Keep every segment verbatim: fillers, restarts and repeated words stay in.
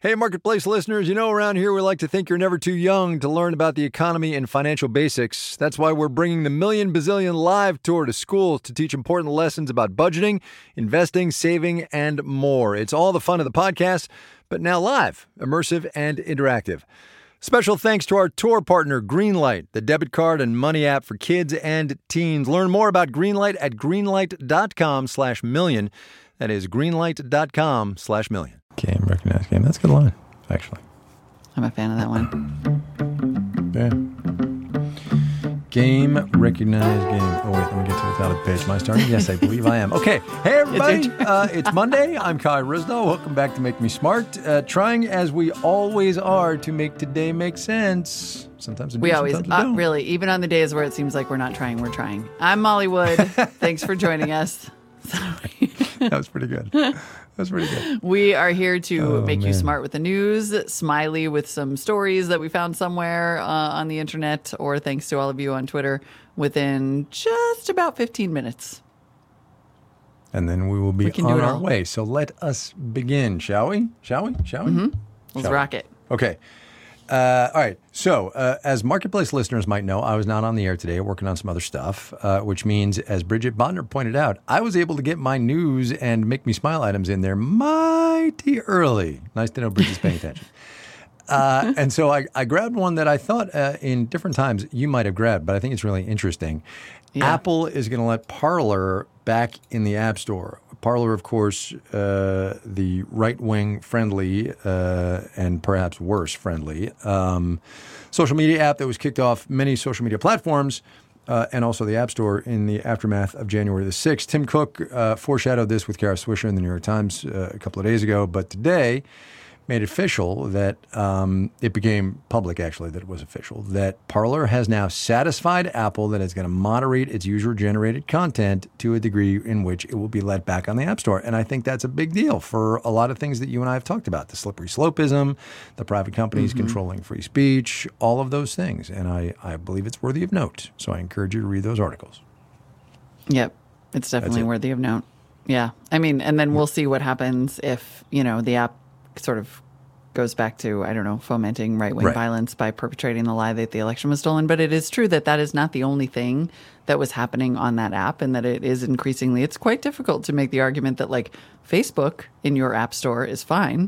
Hey, Marketplace listeners, you know around here we like to think you're never too young to learn about the economy and financial basics. That's why we're bringing the Million Bazillion Live Tour to schools to teach important lessons about budgeting, investing, saving, and more. It's all the fun of the podcast, but now live, immersive, and interactive. Special thanks to our tour partner, Greenlight, the debit card and money app for kids and teens. Learn more about Greenlight at greenlight.com slash million. That is greenlight.com slash million. Game, recognized game. That's a good line, actually. I'm a fan of that one. Yeah. Game, recognized game. Oh, wait, let me get to the title page. Am I starting? Yes, I believe I am. Okay. Hey, everybody. It's, uh, it's Monday. I'm Kai Ryssdal. Welcome back to Make Me Smart. Uh, trying, as we always are, to make today make sense. Sometimes it we do, always, sometimes it uh, really, even on the days where it seems like we're not trying, we're trying. I'm Molly Wood. Thanks for joining us. That was pretty good. That's pretty good. We are here to Oh, make you man. smart with the news, smiley with some stories that we found somewhere uh, on the internet, or thanks to all of you on Twitter, within just about fifteen minutes. And then we will be We can do on it our all. way. So let us begin, shall we? Shall we? Shall we? Mm-hmm. Let's Shall we? rock it. Okay. Uh, all right. So, uh, as Marketplace listeners might know, I was not on the air today working on some other stuff, uh, which means, as Bridget Bodner pointed out, I was able to get my news and Make Me Smile items in there mighty early. Nice to know Bridget's paying attention. Uh, and so I, I grabbed one that I thought uh, in different times you might have grabbed, but I think it's really interesting. Yeah. Apple is going to let Parler back in the App Store. Parler, of course, uh, the right-wing friendly uh, and perhaps worse friendly um, social media app that was kicked off many social media platforms uh, and also the App Store in the aftermath of January the sixth. Tim Cook uh, foreshadowed this with Kara Swisher in the New York Times uh, a couple of days ago, but today made it official that um, it became public, actually, that it was official, that Parler has now satisfied Apple that it's going to moderate its user-generated content to a degree in which it will be let back on the App Store. And I think that's a big deal for a lot of things that you and I have talked about, the slippery slopeism, the private companies Mm-hmm. controlling free speech, all of those things. And I, I believe it's worthy of note. So I encourage you to read those articles. Yep. It's definitely it. worthy of note. Yeah. I mean, and then we'll see what happens if, you know, the app sort of goes back to, I don't know, fomenting right-wing Right. violence by perpetrating the lie that the election was stolen. But it is true that that is not the only thing that was happening on that app, and that it is increasingly, it's quite difficult to make the argument that, like, Facebook in your app store is fine,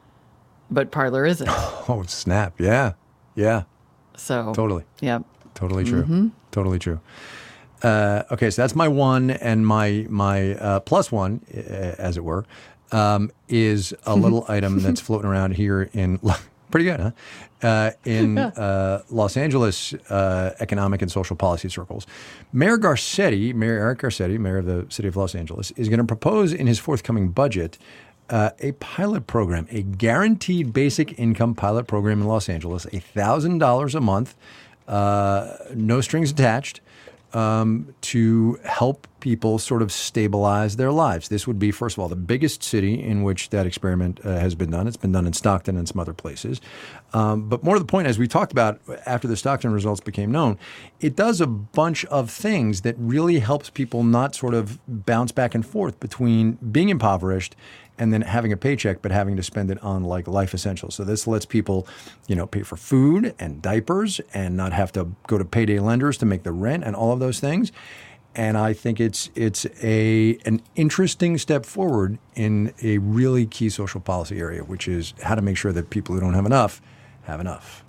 but Parler isn't. Oh, snap. Yeah. Yeah. So, Totally. Yep. Totally true. Totally true. Uh, okay, so that's my one, and my my uh, plus one, uh, as it were, um, is a little item that's floating around here in pretty good, huh? Uh, in uh, Los Angeles uh, economic and social policy circles. Mayor Garcetti, Mayor Eric Garcetti, mayor of the city of Los Angeles, is going to propose in his forthcoming budget uh, a pilot program, a guaranteed basic income pilot program in Los Angeles, one thousand dollars a month, uh, no strings attached. Um, to help people sort of stabilize their lives. This would be, first of all, the biggest city in which that experiment uh, has been done. It's been done in Stockton and some other places. Um, but more to the point, as we talked about after the Stockton results became known, it does a bunch of things that really helps people not sort of bounce back and forth between being impoverished and then having a paycheck, but having to spend it on like life essentials. So this lets people, you know, pay for food and diapers and not have to go to payday lenders to make the rent and all of those things. And I think it's it's a an interesting step forward in a really key social policy area, which is how to make sure that people who don't have enough have enough.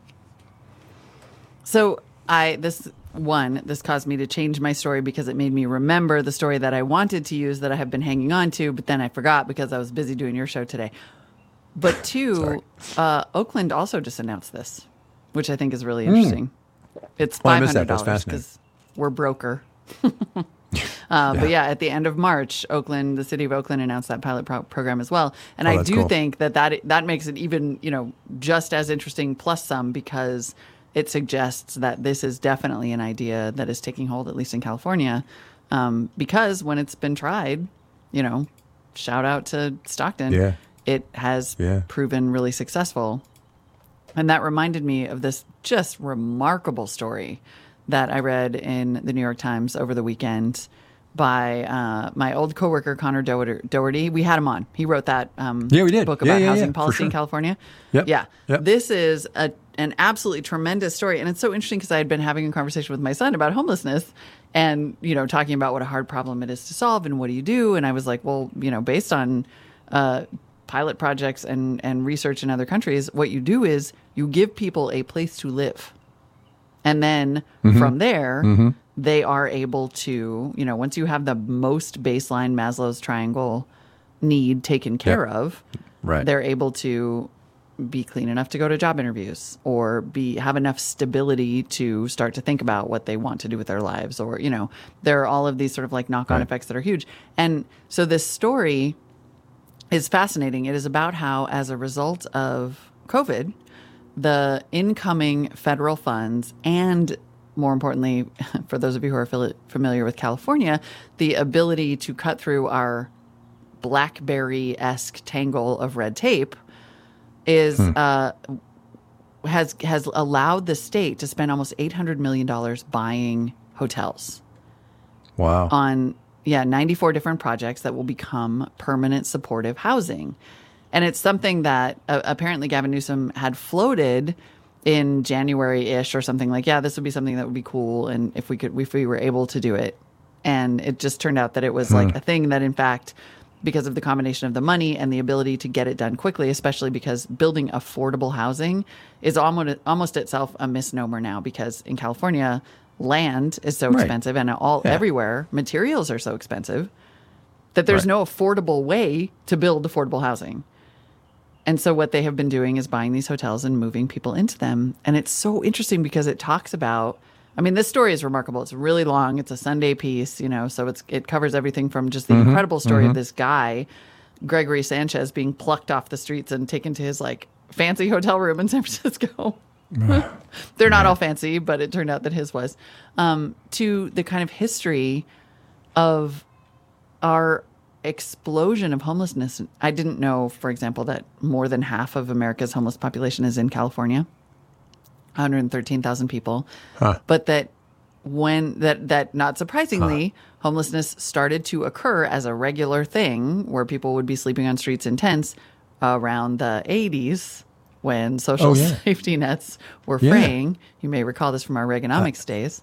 So I this one this caused me to change my story because it made me remember the story that I wanted to use that I have been hanging on to, but then I forgot because I was busy doing your show today. But two, uh, Oakland also just announced this, which I think is really interesting. Mm. It's Well, I five missed that. hundred That's dollars fascinating. because we're broker. uh, But yeah, at the end of March, Oakland, the city of Oakland, announced that pilot pro- program as well. And Oh, I that's do cool. think that, that that makes it even, you know, just as interesting plus some, because it suggests that this is definitely an idea that is taking hold, at least in California, um, because when it's been tried, you know, shout out to Stockton, Yeah. it has Yeah. proven really successful. And that reminded me of this just remarkable story that I read in the New York Times over the weekend, by uh, my old coworker Connor Doherty. Doherty. We had him on. He wrote that um, Yeah, we did. book Yeah, about yeah, housing yeah, for policy in sure. California. Yep. Yeah. Yep. This is a, an absolutely tremendous story. And it's so interesting because I had been having a conversation with my son about homelessness and, you know, talking about what a hard problem it is to solve and what do you do? And I was like, well, you know, based on uh, pilot projects and, and research in other countries, what you do is you give people a place to live. And then Mm-hmm. from there, mm-hmm. they are able to, you know, once you have the most baseline Maslow's triangle need taken care Yep. of, Right. they're able to be clean enough to go to job interviews or be have enough stability to start to think about what they want to do with their lives. Or, you know, there are all of these sort of like knock-on Right. effects that are huge. And so this story is fascinating. It is about how, as a result of COVID, the incoming federal funds and, more importantly, for those of you who are fili- familiar with California, the ability to cut through our BlackBerry-esque tangle of red tape is Hmm. uh, has has allowed the state to spend almost eight hundred million dollars buying hotels Wow. on yeah ninety-four different projects that will become permanent supportive housing. And it's something that uh, apparently Gavin Newsom had floated in January-ish or something, like, yeah, this would be something that would be cool, and if we could, if we were able to do it. And it just turned out that it was like a thing that, in fact, because of the combination of the money and the ability to get it done quickly, especially because building affordable housing is almost almost itself a misnomer now, because in California, land is so Right. expensive, and all Yeah. everywhere materials are so expensive that there's Right. no affordable way to build affordable housing. And so what they have been doing is buying these hotels and moving people into them. And it's so interesting because it talks about, I mean, this story is remarkable. It's really long. It's a Sunday piece, you know, so it's it covers everything from just the Mm-hmm. incredible story of this guy, Gregory Sanchez, being plucked off the streets and taken to his like fancy hotel room in San Francisco. They're not all fancy, but it turned out that his was. Um, to the kind of history of our explosion of homelessness. I didn't know, for example, that more than half of America's homeless population is in California, one hundred thirteen thousand people. Huh. But that when that that not surprisingly, homelessness started to occur as a regular thing where people would be sleeping on streets in tents around the eighties when social Oh, yeah. safety nets were Yeah. fraying. You may recall this from our Reaganomics days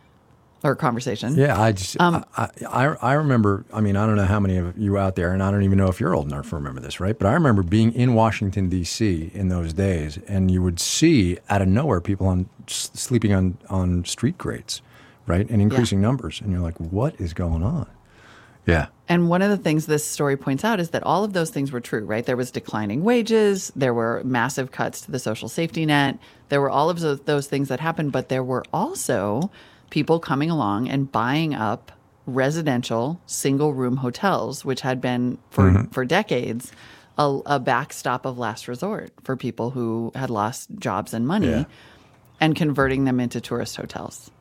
or conversation. Yeah, I just Um, I, I I remember. I mean, I don't know how many of you out there, and I don't even know if you're old enough to remember this, right? But I remember being in Washington D C in those days, and you would see out of nowhere people on s- sleeping on on street grates, right, in increasing numbers, and you're like, what is going on? Yeah, And one of the things this story points out is that all of those things were true, right? There was declining wages, there were massive cuts to the social safety net, there were all of those, those things that happened, but there were also people coming along and buying up residential single room hotels, which had been for, Mm-hmm. for decades a, a backstop of last resort for people who had lost jobs and money, Yeah. and converting them into tourist hotels.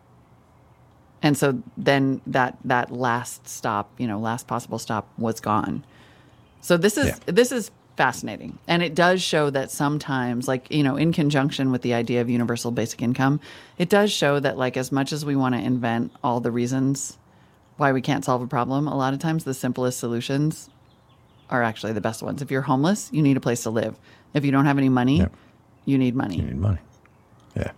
And so then that that last stop, you know, last possible stop was gone. So this is Yeah. this is fascinating. And it does show that sometimes, like, you know, in conjunction with the idea of universal basic income, it does show that, like, as much as we want to invent all the reasons why we can't solve a problem, a lot of times the simplest solutions are actually the best ones. If you're homeless, you need a place to live. If you don't have any money, Yep. you need money. you need money. Yeah,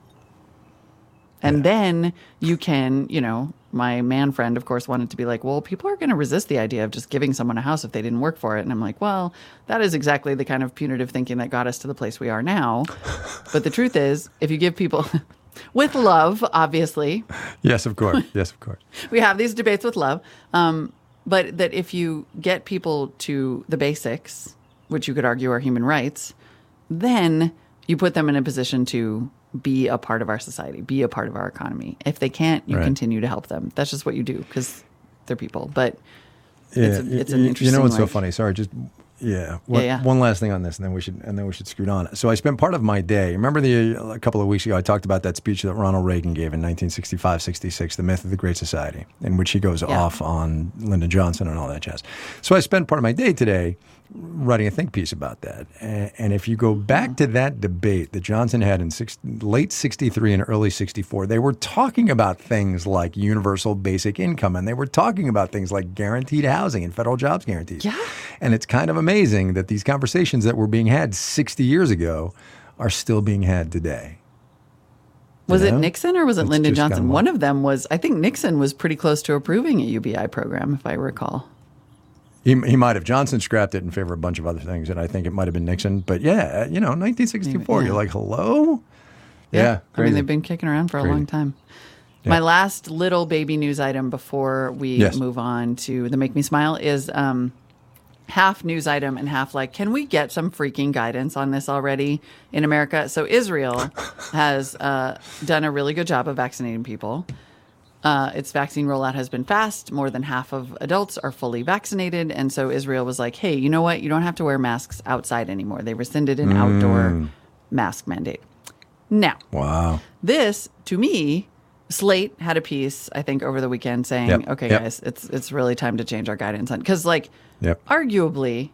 And then you can, you know, my man friend, of course, wanted to be like, well, people are going to resist the idea of just giving someone a house if they didn't work for it. And I'm like, well, that is exactly the kind of punitive thinking that got us to the place we are now. But the truth is, if you give people, with love, obviously, yes, of course, yes, of course. we have these debates with love, um, but that if you get people to the basics, which you could argue are human rights, then you put them in a position to be a part of our society, be a part of our economy. If they can't, you Right. continue to help them. That's just what you do because they're people. But Yeah, it's, a, y- it's an y- interesting. You know what's so like- funny? Sorry, just yeah. One, yeah. one last thing on this, and then we should and then we should scoot on. So I spent part of my day. Remember the a couple of weeks ago I talked about that speech that Ronald Reagan gave in nineteen sixty-five sixty-six, The Myth of the Great Society, in which he goes Yeah. off on Lyndon Johnson and all that jazz. So I spent part of my day today writing a think piece about that. And, and if you go back to that debate that Johnson had in six, late sixty-three and early sixty-four, they were talking about things like universal basic income, and they were talking about things like guaranteed housing and federal jobs guarantees. Yeah. And it's kind of amazing that these conversations that were being had sixty years ago are still being had today. Was You it know? Nixon or was it It's Lyndon just Johnson? kinda One like- of them was, I think Nixon was pretty close to approving a U B I program, if I recall. He, he might have. Johnson scrapped it in favor of a bunch of other things, and I think it might have been Nixon. But yeah, you know, nineteen sixty-four, Yeah. you're like, hello? Yeah. I mean, crazy. they've been kicking around for a Crazy. long time. Yeah. My last little baby news item before we Yes. move on to the Make Me Smile is um, half news item and half like, can we get some freaking guidance on this already in America? So Israel has uh, done a really good job of vaccinating people. Uh, its vaccine rollout has been fast. More than half of adults are fully vaccinated. And so Israel was like, hey, you know what? You don't have to wear masks outside anymore. They rescinded an outdoor mask mandate. Now, Wow. this, to me, Slate had a piece, I think, over the weekend saying, Yep. okay, Yep. guys, it's it's really time to change our guidance on, because, like, Yep. arguably,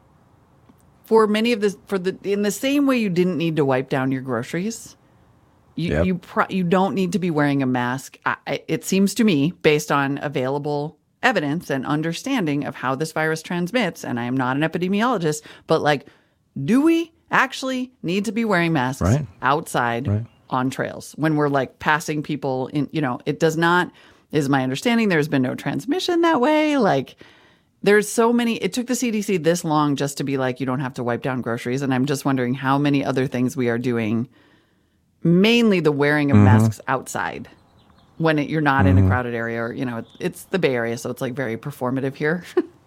for many of the, for the, in the same way you didn't need to wipe down your groceries, you Yep. you pro- you don't need to be wearing a mask. I, I, it seems to me, based on available evidence and understanding of how this virus transmits, and I am not an epidemiologist, but like, do we actually need to be wearing masks Right. outside Right. on trails when we're like passing people in? You know, it does not, is my understanding, there's been no transmission that way. Like, there's so many, it took the C D C this long just to be like, you don't have to wipe down groceries. And I'm just wondering how many other things we are doing, mainly the wearing of masks outside when it, you're not in a crowded area, or, you know, it, it's the Bay Area. So it's like very performative here.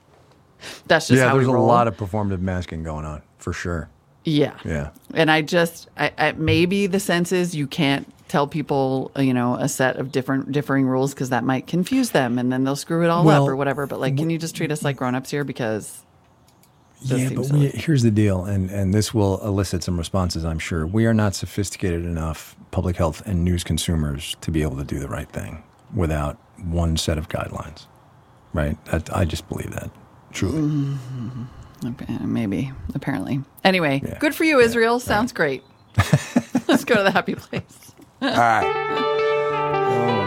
That's just Yeah, how there's we a roll. lot of performative masking going on, for sure. Yeah. Yeah. And I just, I, I, maybe the sense is you can't tell people, uh, you know, a set of different differing rules because that might confuse them and then they'll screw it all Well, up or whatever. But like, can you just treat us like grown-ups here? Because Does Yeah, seem but silly. we, here's the deal, and, and this will elicit some responses, I'm sure. We are not sophisticated enough, public health and news consumers, to be able to do the right thing without one set of guidelines, right? That, I just believe that, truly. Okay, maybe, apparently. Anyway, Yeah. good for you, Israel. Sounds great. Let's go to the happy place. All right. Oh,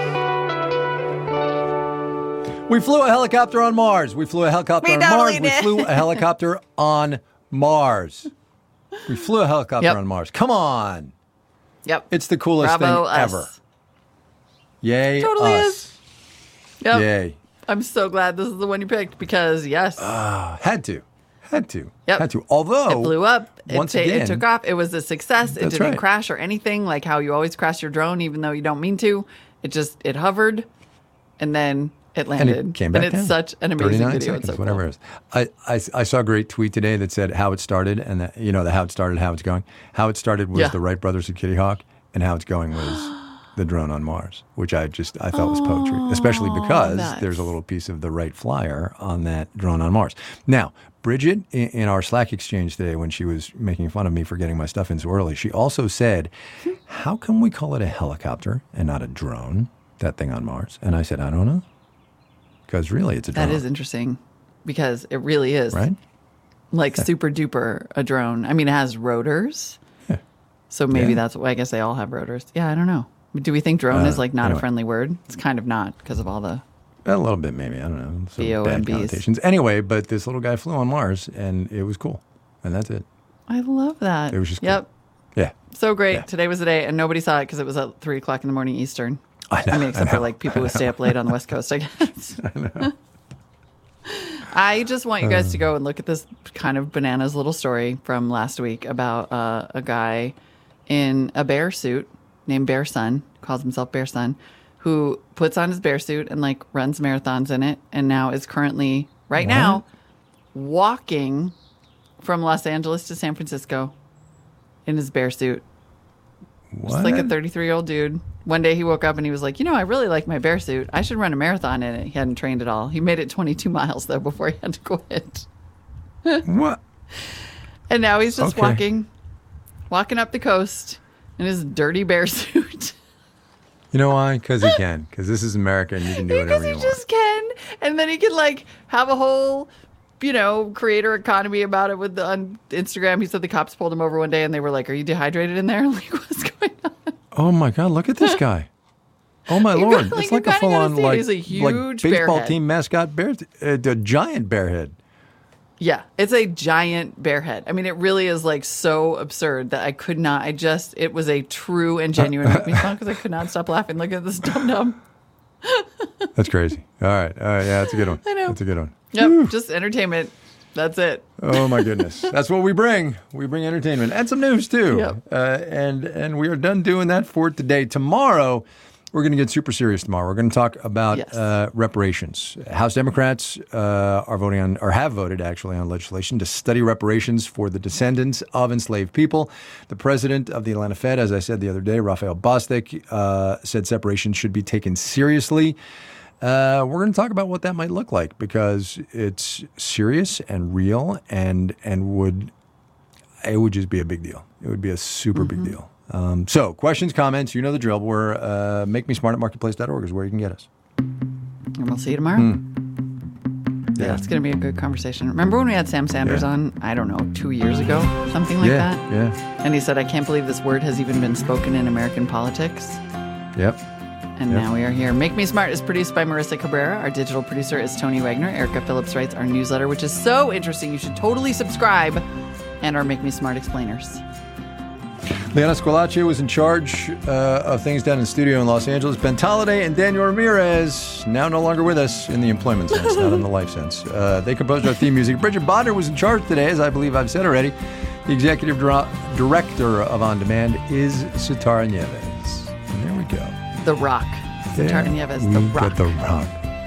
my goodness. We flew a helicopter on Mars. We flew a helicopter We on totally Mars. We did. flew a helicopter on Mars. We flew a helicopter Yep. on Mars. Come on. Yep. It's the coolest Bravo thing us. ever. Yay Totally us. is. Yep. Yay. I'm so glad this is the one you picked because, yes, Uh, had to. Had to. Yep. Had to. Although it blew up. It, once ta- again, it took off. It was a success. It That's didn't right. crash or anything, like how you always crash your drone, even though you don't mean to. It just, it hovered and then it and landed. it came back and it's down. such an amazing thirty-nine video. seconds, It's so whatever cool. it is. I, I, I saw a great tweet today that said how it started, and that, you know, the how it started, how it's going. How it started was Yeah. the Wright brothers at Kitty Hawk, and how it's going was the drone on Mars, which I just I thought was poetry, especially because that's- there's a little piece of the Wright flyer on that drone on Mars. Now, Bridget, in, in our Slack exchange today, when she was making fun of me for getting my stuff in so early, she also said, "How come we call it a helicopter and not a drone? That thing on Mars?" And I said, "I don't know, because really, it's a drone." That is interesting because it really is right. like super duper a drone. I mean, it has rotors. Yeah. So maybe Yeah. that's why I guess they all have rotors. Yeah, I don't know. Do we think drone Uh, is like not anyway. a friendly word? It's kind of not because of all the. A little bit, maybe. I don't know. Some B O M bad Bs. connotations. Anyway, but this little guy flew on Mars, and it was cool. And that's it. I love that. It was just cool. Yep. Yeah. So great. Yeah. Today was the day, and nobody saw it because it was at three o'clock in the morning Eastern. I know, mean, except I for know, like people who stay up late on the West Coast, I guess. I know. I just want you guys to go and look at this kind of bananas little story from last week about uh, a guy in a bear suit named Bear Sun, calls himself Bear Sun, who puts on his bear suit and like runs marathons in it, and now is currently right What? now walking from Los Angeles to San Francisco in his bear suit. What? Just like a thirty-three year old dude. One day he woke up and he was like, you know, I really like my bear suit. I should run a marathon in it. He hadn't trained at all. He made it twenty-two miles though before he had to quit. What? And now he's just Okay. walking, walking up the coast in his dirty bear suit. You know why? Because he can. Because this is America, and you can do Because whatever he you want. just can. And then he can like have a whole you know, creator economy about it with the, on Instagram. He said the cops pulled him over one day and they were like, "Are you dehydrated in there? Like, what's going on?" Oh my God! Look at this guy. Oh my You Lord! got- like, It's you like a kinda full gotta on see it. like, He's a like huge baseball bear head. team mascot bear, uh, a giant bear head. Yeah, it's a giant bear head. I mean, it really is like so absurd that I could not. I just it was a true and genuine make me smile because I could not stop laughing. Look at this dum dum. That's crazy. All right, all right, yeah, that's a good one. I know. That's a good one. Yep, just entertainment. That's it. Oh my goodness, that's what we bring. We bring entertainment and some news too. Yep. Uh, and and we are done doing that for today. Tomorrow, we're going to get super serious. Tomorrow, we're going to talk about Yes. uh, reparations. House Democrats uh, are voting on, or have voted actually, on legislation to study reparations for the descendants of enslaved people. The president of the Atlanta Fed, as I said the other day, Raphael Bostic, uh, said separation should be taken seriously. Uh, we're going to talk about what that might look like because it's serious and real, and and would it would just be a big deal. It would be a super Mm-hmm. big deal. Um, so, questions, comments, you know the drill. We're uh, make me smart at marketplace dot org is where you can get us. And we'll see you tomorrow. Hmm. Yeah, it's going to be a good conversation. Remember when we had Sam Sanders Yeah. on, I don't know, two years ago? Something like yeah, that? yeah, And he said, "I can't believe this word has even been spoken in American politics." yep. And Yep. now we are here. Make Me Smart is produced by Marissa Cabrera. Our digital producer is Tony Wagner. Erica Phillips writes our newsletter, which is so interesting. You should totally subscribe. And our Make Me Smart explainers. Liana Squalache was in charge uh, of things down in the studio in Los Angeles. Ben Tolliday and Daniel Ramirez, now no longer with us in the employment sense, not in the life sense. Uh, they composed our theme music. Bridget Bodner was in charge today, as I believe I've said already. The executive dir- director of On Demand is Sitara Nieves. And there we go. The Rock. There Sitara Nieves, The we Rock. got The Rock.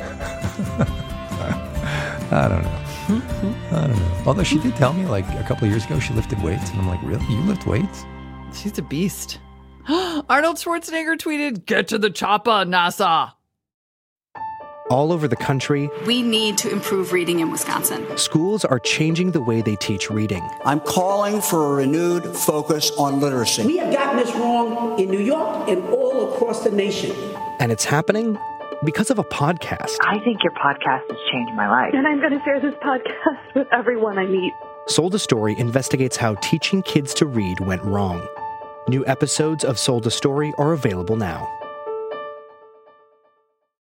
I don't know. I don't know. Although she did tell me like a couple of years ago she lifted weights. And I'm like, really? You lift weights? She's a beast. Arnold Schwarzenegger tweeted, "Get to the chopper, NASA." All over the country, We need to improve reading in Wisconsin. schools are changing the way they teach reading. I'm calling for a renewed focus on literacy. We have gotten this wrong in New York and all across the nation. And it's happening because of a podcast. I think your podcast has changed my life. And I'm going to share this podcast with everyone I meet. Sold a Story investigates how teaching kids to read went wrong. New episodes of Sold a Story are available now.